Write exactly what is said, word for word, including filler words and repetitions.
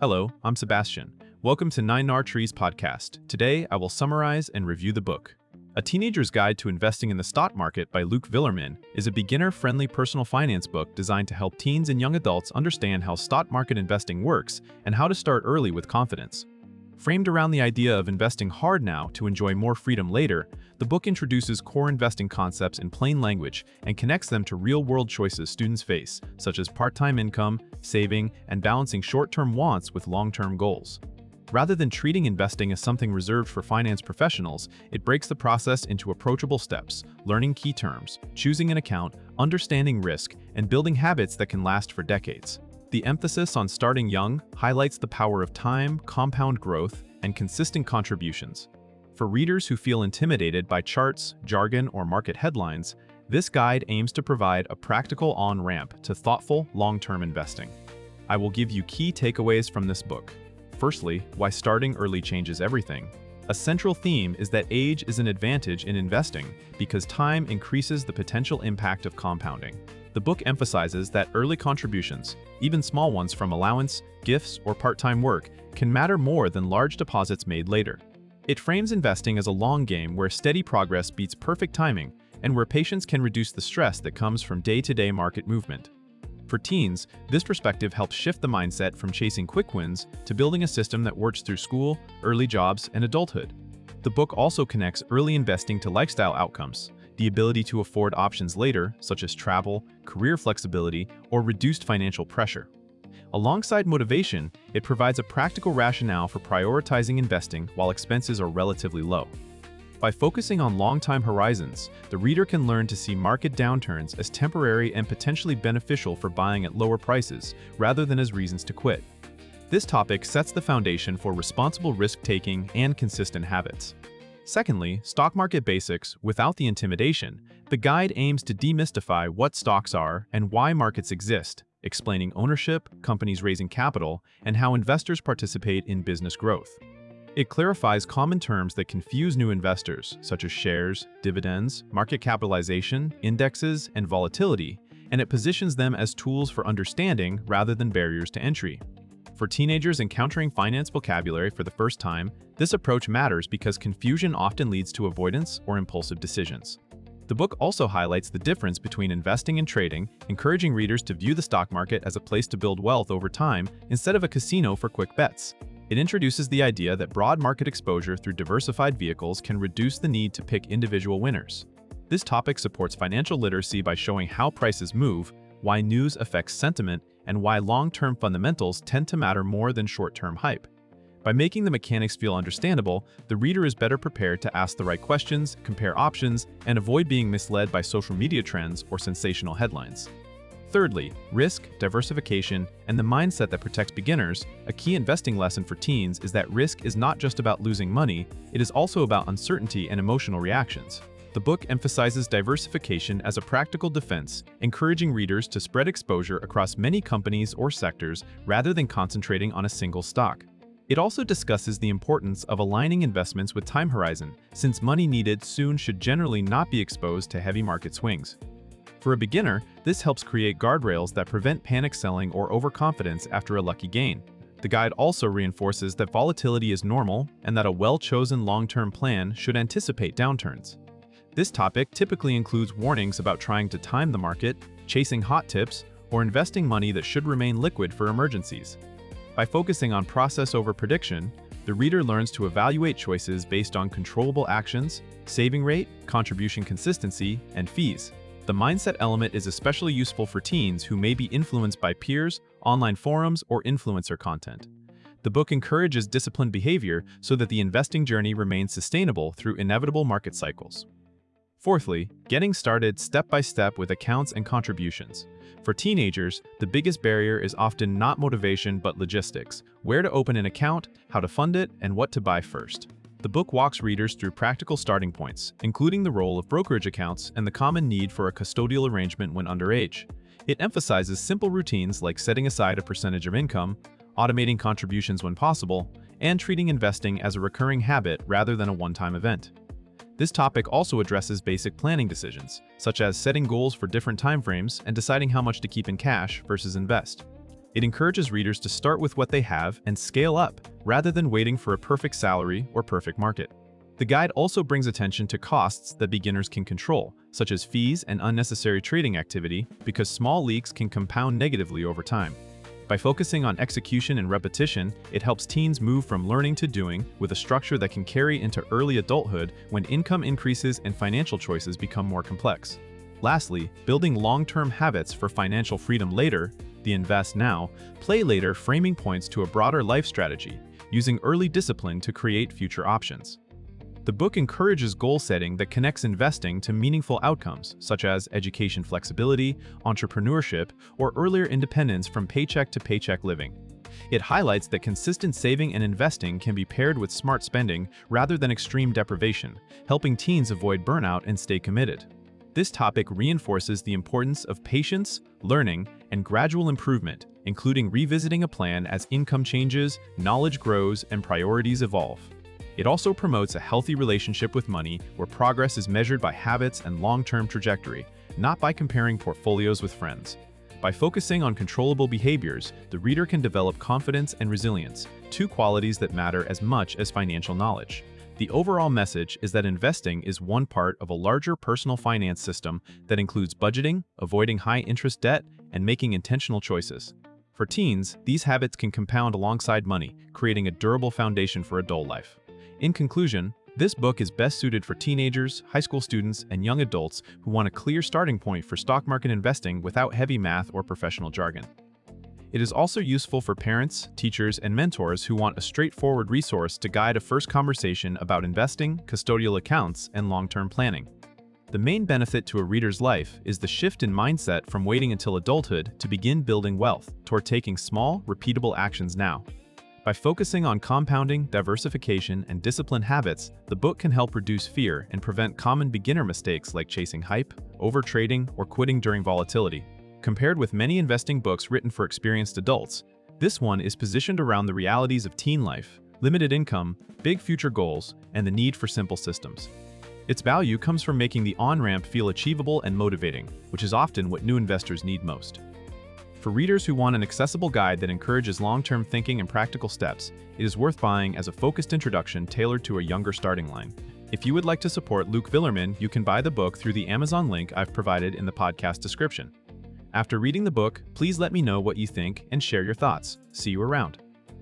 Hello, I'm Sebastian. Welcome to Nine Nar Trees podcast. Today, I will summarize and review the book. A Teenager's Guide to Investing in the Stock Market by Luke Villerman is a beginner-friendly personal finance book designed to help teens and young adults understand how stock market investing works and how to start early with confidence. Framed around the idea of investing hard now to enjoy more freedom later, the book introduces core investing concepts in plain language and connects them to real-world choices students face, such as part-time income, saving, and balancing short-term wants with long-term goals. Rather than treating investing as something reserved for finance professionals, it breaks the process into approachable steps, learning key terms, choosing an account, understanding risk, and building habits that can last for decades. The emphasis on starting young highlights the power of time, compound growth, and consistent contributions. For readers who feel intimidated by charts, jargon, or market headlines, this guide aims to provide a practical on-ramp to thoughtful, long-term investing. I will give you key takeaways from this book. Firstly, why starting early changes everything. A central theme is that age is an advantage in investing because time increases the potential impact of compounding. The book emphasizes that early contributions, even small ones from allowance, gifts, or part-time work, can matter more than large deposits made later. It frames investing as a long game where steady progress beats perfect timing and where patience can reduce the stress that comes from day-to-day market movement. For teens, this perspective helps shift the mindset from chasing quick wins to building a system that works through school, early jobs, and adulthood. The book also connects early investing to lifestyle outcomes, the ability to afford options later, such as travel, career flexibility, or reduced financial pressure. Alongside motivation, it provides a practical rationale for prioritizing investing while expenses are relatively low. By focusing on long-time horizons, the reader can learn to see market downturns as temporary and potentially beneficial for buying at lower prices, rather than as reasons to quit. This topic sets the foundation for responsible risk-taking and consistent habits. Secondly, stock market basics without the intimidation. The guide aims to demystify what stocks are and why markets exist, explaining ownership, companies raising capital, and how investors participate in business growth. It clarifies common terms that confuse new investors, such as shares, dividends, market capitalization, indexes, and volatility, and it positions them as tools for understanding rather than barriers to entry. For teenagers encountering finance vocabulary for the first time, this approach matters because confusion often leads to avoidance or impulsive decisions. The book also highlights the difference between investing and trading, encouraging readers to view the stock market as a place to build wealth over time instead of a casino for quick bets. It introduces the idea that broad market exposure through diversified vehicles can reduce the need to pick individual winners. This topic supports financial literacy by showing how prices move, why news affects sentiment, and why long-term fundamentals tend to matter more than short-term hype. By making the mechanics feel understandable, the reader is better prepared to ask the right questions, compare options, and avoid being misled by social media trends or sensational headlines. Thirdly, risk, diversification, and the mindset that protects beginners. A key investing lesson for teens is that risk is not just about losing money, it is also about uncertainty and emotional reactions. The book emphasizes diversification as a practical defense, encouraging readers to spread exposure across many companies or sectors rather than concentrating on a single stock. It also discusses the importance of aligning investments with time horizon, since money needed soon should generally not be exposed to heavy market swings. For a beginner, this helps create guardrails that prevent panic selling or overconfidence after a lucky gain. The guide also reinforces that volatility is normal and that a well-chosen long-term plan should anticipate downturns. This topic typically includes warnings about trying to time the market, chasing hot tips, or investing money that should remain liquid for emergencies. By focusing on process over prediction, the reader learns to evaluate choices based on controllable actions, saving rate, contribution consistency, and fees. The mindset element is especially useful for teens who may be influenced by peers, online forums, or influencer content. The book encourages disciplined behavior so that the investing journey remains sustainable through inevitable market cycles. Fourthly, getting started step by step with accounts and contributions. For teenagers, the biggest barrier is often not motivation but logistics: where to open an account, how to fund it, and what to buy first. The book walks readers through practical starting points, including the role of brokerage accounts and the common need for a custodial arrangement when underage. It emphasizes simple routines like setting aside a percentage of income, automating contributions when possible, and treating investing as a recurring habit rather than a one-time event. This topic also addresses basic planning decisions, such as setting goals for different timeframes and deciding how much to keep in cash versus invest. It encourages readers to start with what they have and scale up, rather than waiting for a perfect salary or perfect market. The guide also brings attention to costs that beginners can control, such as fees and unnecessary trading activity, because small leaks can compound negatively over time. By focusing on execution and repetition, it helps teens move from learning to doing with a structure that can carry into early adulthood when income increases and financial choices become more complex. Lastly, building long-term habits for financial freedom later, the invest now, play later framing points to a broader life strategy, using early discipline to create future options. The book encourages goal setting that connects investing to meaningful outcomes, such as education flexibility, entrepreneurship, or earlier independence from paycheck to paycheck living. It highlights that consistent saving and investing can be paired with smart spending rather than extreme deprivation, helping teens avoid burnout and stay committed. This topic reinforces the importance of patience, learning, and gradual improvement, including revisiting a plan as income changes, knowledge grows, and priorities evolve. It also promotes a healthy relationship with money where progress is measured by habits and long-term trajectory, not by comparing portfolios with friends. By focusing on controllable behaviors, the reader can develop confidence and resilience, two qualities that matter as much as financial knowledge. The overall message is that investing is one part of a larger personal finance system that includes budgeting, avoiding high-interest debt, and making intentional choices. For teens, these habits can compound alongside money, creating a durable foundation for adult life. In conclusion, this book is best suited for teenagers, high school students, and young adults who want a clear starting point for stock market investing without heavy math or professional jargon. It is also useful for parents, teachers, and mentors who want a straightforward resource to guide a first conversation about investing, custodial accounts, and long-term planning. The main benefit to a reader's life is the shift in mindset from waiting until adulthood to begin building wealth toward taking small, repeatable actions now. By focusing on compounding, diversification, and disciplined habits, the book can help reduce fear and prevent common beginner mistakes like chasing hype, overtrading, or quitting during volatility. Compared with many investing books written for experienced adults, this one is positioned around the realities of teen life, limited income, big future goals, and the need for simple systems. Its value comes from making the on-ramp feel achievable and motivating, which is often what new investors need most. For readers who want an accessible guide that encourages long-term thinking and practical steps, it is worth buying as a focused introduction tailored to a younger starting line. If you would like to support Luke Villerman, you can buy the book through the Amazon link I've provided in the podcast description. After reading the book, please let me know what you think and share your thoughts. See you around.